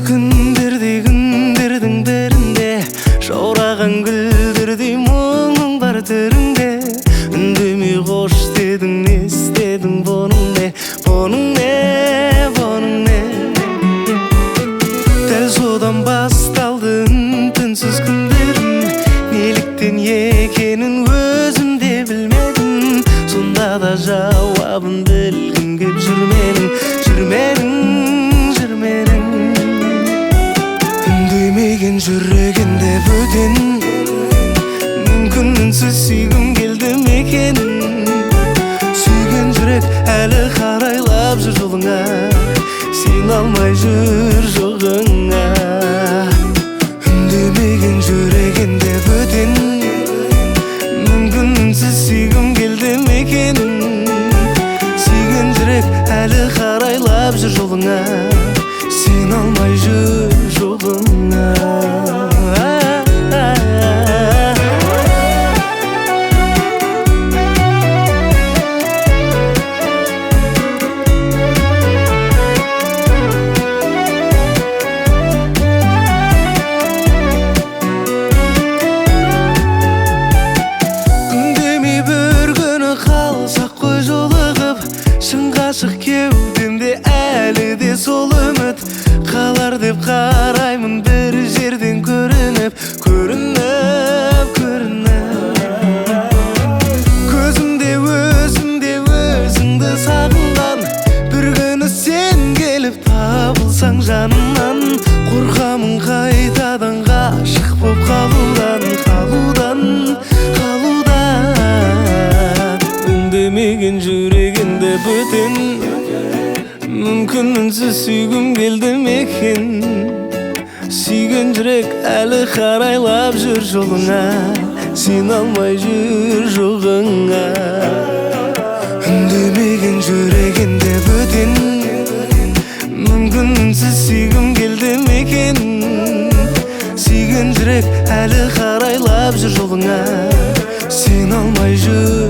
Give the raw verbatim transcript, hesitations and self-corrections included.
күндердей күндердің бірінде жаураған гүлдердей мұңың бар түріңде үндемей қош дедің, не істедің, бұның не, бұның не, бұның не. Дәл содан басталды үн-түнсіз күндерім, неліктен екенін өзім де білмедім. Сонда да жауабын білгім кеп жүрменің, жүрменің, жүрменің. Үндемеген жүрегінде бөтен, мүмкін үнсіз сүйгім келді мекенін. Сүйген жүрек әлі қарайлап жүр жолыңа, сен алмай жүр жоғыңа. Үндемеген жүрегінде бөтен, мүмкін үнсіз сүйгім келді мекенін. Сүйген жүрек әлі қарайлап жүр жолыңа, сен алмай жүр жолыңа. Ғашық кеудемде әлі де сол үміт қалар деп қараймын, бір жерден көрініп, көрініп, көрініп. Көзімде өзімде өзіңді сағынған, бір күні сен келіп табылсаң жанымнан. Қорқамын қайтадан ғашық боп қалудан, қалудан, қалудан. Үндемеген жүрегінде бөтен, мүмкін үнсіз сүйгім келді мекен. Сүйген жүрек әлі қарайлап жүр жолыңа, сен алмай жүр жоғыңа. Үндемеген жүрегінде бөтен, мүмкін үнсіз сүйгім келді мекен. Сүйген жүрек әлі қарайлап жүр жолыңа, сен алмай жүр